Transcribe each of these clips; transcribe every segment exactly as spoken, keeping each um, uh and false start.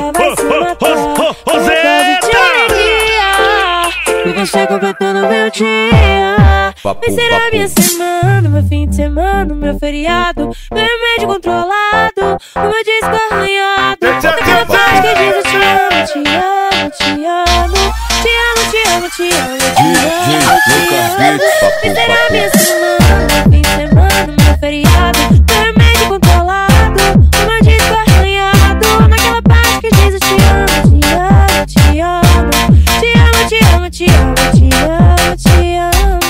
princesa vai se matar. Roseta! E você completando meu dia. Vai ser a minha semana, meu fim de semana, meu feriado, meu remédio controlado, o meu disco arranhado. Daquela parte que diz eu te amo, te amo, te amo, te amo, te amo, te amo, te amo, te amo. Vai ser a minha semana, meu fim de semana, meu feriado, meu remédio controlado, o meu disco arranhado. Naquela parte que diz eu te amo, te amo, te amo, te amo, te amo, te amo, te amo, te amo.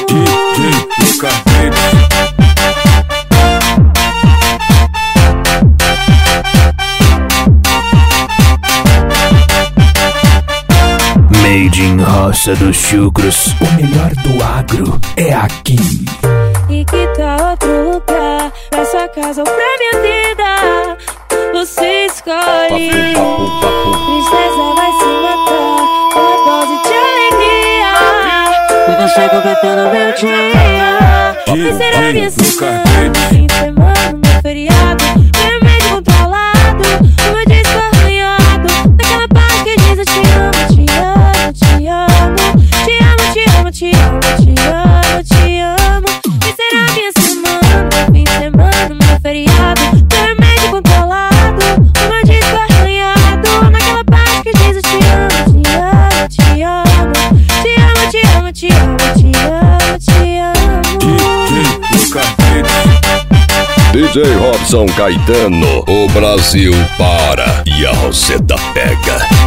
Made in Roça dos Chucros, o melhor do agro é aqui. E que tal outro lugar, pra sua casa ou pra minha vida? Você escolhe. Tristeza vai se matar com uma dose de alegria. E você completando meu dia. Vai ser a minha semana, fim de semana, meu feriado, meu remédio controlado, o meu disco arranhado. Daquela parte que diz eu te amo, te amo, te amo, te amo, te amo, te amo, te amo, te amo. Vai ser a minha semana, fim de semana, meu feriado, meu remédio controlado, o meu disco arranhado. Naquela parte que diz eu te amo, te amo, te amo, te amo, te amo, te amo, te amo, te amo. D J Robson Caetano, o Brasil para e a Roseta pega.